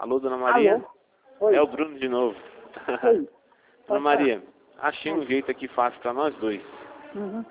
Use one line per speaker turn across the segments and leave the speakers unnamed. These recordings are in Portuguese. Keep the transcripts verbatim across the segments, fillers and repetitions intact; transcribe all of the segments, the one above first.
Alô, dona Maria?
Alô? Oi.
É o Bruno de novo.
Oi.
Dona Maria, achei um
Hum.
jeito aqui fácil para nós dois.
Uhum.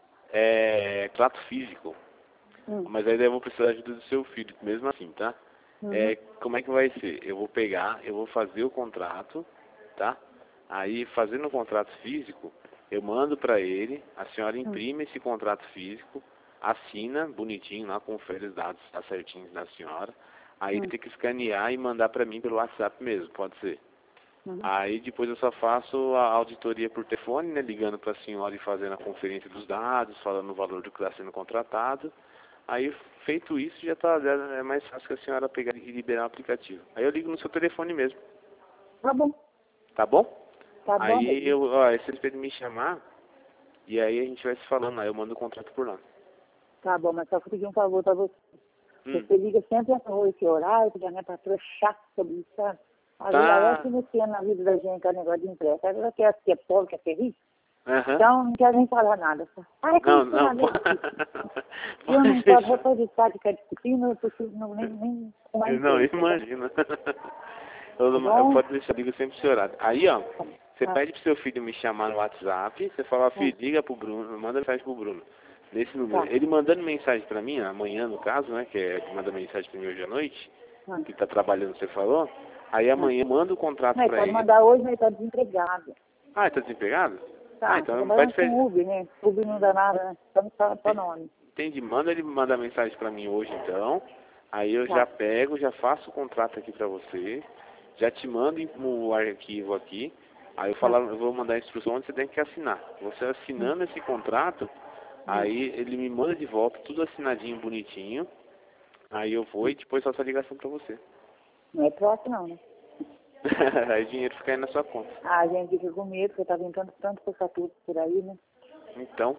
É trato físico.
Hum.
Mas aí eu vou precisar da ajuda do seu filho, mesmo assim, tá?
Uhum.
É, como é que vai ser? Eu vou pegar, eu vou fazer o contrato, tá? Aí, fazendo o contrato físico, eu mando para ele, a senhora
Hum.
imprime esse contrato físico, assina bonitinho lá, confere os dados, tá certinhos da senhora. Aí
Hum.
ele tem que escanear e mandar para mim pelo WhatsApp mesmo, pode ser.
Uhum.
Aí depois eu só faço a auditoria por telefone, né, ligando para a senhora e fazendo a conferência dos dados, falando o valor do que está sendo contratado. Aí, feito isso, já tá, já é mais fácil que a senhora pegar e liberar o aplicativo. Aí eu ligo no seu telefone mesmo,
Tá bom.
tá bom?
Tá bom,
Aí
baby.
eu, ó, vocês podem me chamar e aí a gente vai se falando, aí eu mando o contrato por lá.
Tá bom, mas só que eu pedi um favor pra você.
Hum,
Você liga sempre à noite, esse horário, porque a minha patroa é chata sobre isso, sabe? Aí aí é
tá.
se metendo na vida da gente, é negócio de empresa. Aí ela quer que é pobre, quer ser rico.
Aham.
Então não quer nem falar nada. Só. Ai, como
Não,
você não
não,
leu
pode,
isso? Eu
pode
não posso, vou
deixar.
fazer parte de disciplina, eu preciso não, nem, nem com a
Não,
empresa, tá
imagina. Eu,
tá
não- eu
bom?
pode deixar, ligo sempre esse horário. Aí, ó, você
Ah,
pede pro seu filho me chamar no WhatsApp, você fala,
ah,
filho, liga pro Bruno, manda mensagem pro Bruno. Nesse número.
tá.
Ele mandando mensagem pra mim, amanhã no caso, né, que é que manda mensagem pra mim hoje à noite,
Ah,
que tá trabalhando, você falou, aí
ah.
amanhã eu mando o contrato
Não, ele
pra
pode
ele.
mandar hoje, mas ele tá desempregado.
Ah, ele tá desempregado? Ah,
Tá, tá
então
trabalhando
pede pra
com
ele.
Uber, né? Uber não dá nada, né? Então tá, tá nome.
Entendi, manda ele mandar mensagem pra mim hoje então. Aí eu já
Tá.
pego, já faço o contrato aqui pra você, já te mando o arquivo aqui. Aí eu,
Tá.
falar, eu vou mandar a instrução onde você tem que assinar. Você
Hum,
assinando esse contrato,
hum,
aí ele me manda de volta tudo assinadinho, bonitinho. Aí eu vou
hum.
e depois faço a ligação pra você.
Não é próximo não, né?
Aí o dinheiro fica aí na sua conta.
Ah, a gente fica com medo, porque tá vendo tanto, tanto tudo por aí, né?
Então,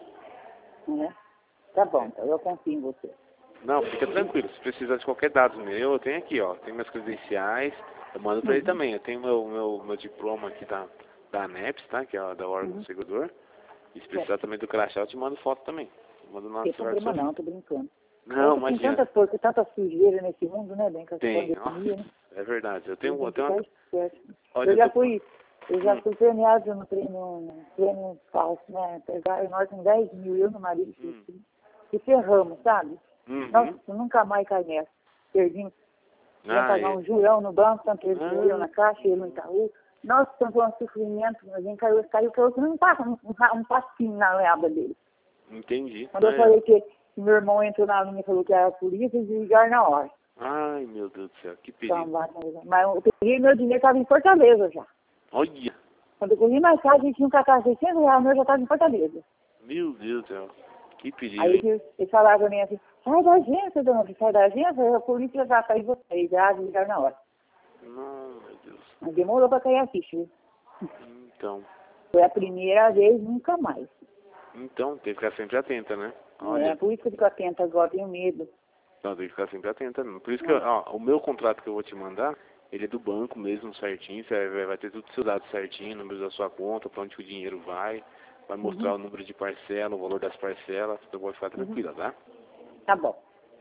Né? Tá bom,
é.
então eu confio em você.
Não, fica tranquilo. Se precisar de qualquer dado meu, eu tenho aqui, ó. Tenho meus credenciais. Eu mando pra ele
Uhum,
também. Eu tenho meu, meu, meu diploma aqui da, da ANEPS, tá? Que é da órgão
uhum.
segurador. E se
É,
precisar também do crachá, eu te mando foto também. Eu mando
não
no
tem
celular do seu
problema
filho.
não, tô brincando. É
Não,
que tem
imagina.
tanta coisa, tanta sujeira nesse mundo, né, bem, com essa
Tem. Nossa,
pandemia, né?
é verdade. Eu
A
tenho, eu
gente
tenho
ficar
uma...
esperto.
Olha,
Eu
eu
já
tô...
fui, eu já
Hum,
fui premiado no prêmio, no prêmio falso, né? Pegar nós com dez mil, eu no marido,
hum,
e ferramos, sabe? Nossa,
uhum.
nunca mais cai nessa. Perdimos. Ia
Ah,
pagar
é.
um jurão no banco, tanto ele como eu
Ah,
na caixa, ele no Itaú. Nossa, tanto um sofrimento, a gente caiu, caiu, caiu, que não passa um, um, um passinho na leaba dele.
entendi.
Quando eu
Ah, é.
falei que meu irmão entrou na linha e falou que era a polícia, eles ligaram na hora.
Ai, meu Deus do céu. Que
Então,
perigo.
mas eu peguei meu dinheiro, estava em Fortaleza já.
Olha.
Quando eu corri mais tarde, a gente tinha um cacau seiscentos reais, o meu já estava em Fortaleza.
Meu Deus do céu. Que perigo,
Aí
hein?
eles, eles falaram pra mim assim, sai da agência, dona, sai da agência, a polícia vai cair vocês. Já ligaram na hora.
Não, meu Deus.
Mas demorou para cair a ficha, viu?
Então,
Foi a primeira vez, nunca mais.
então, tem que ficar sempre atenta, né?
É,
Olha,
por isso que eu fico atenta agora, tenho medo.
não, tem que ficar sempre atenta. Não. Por isso que,
Hum,
ó, o meu contrato que eu vou te mandar, ele é do banco mesmo, certinho. Você vai, vai ter todos os seus dados certinho, número da sua conta, pra onde que o dinheiro vai. Vai mostrar
Uhum,
o número de parcela, o valor das parcelas. Então pode ficar
uhum.
tranquila, tá?
Tá bom.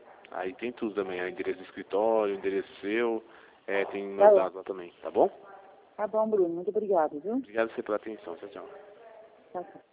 Aí tem tudo também, o endereço do escritório, o endereço seu, é, tem
Tá
meus
bom.
dados lá também, tá bom?
Tá bom, Bruno. Muito obrigado, viu?
Obrigado você pela atenção, tchau, tchau.
Tchau, tchau.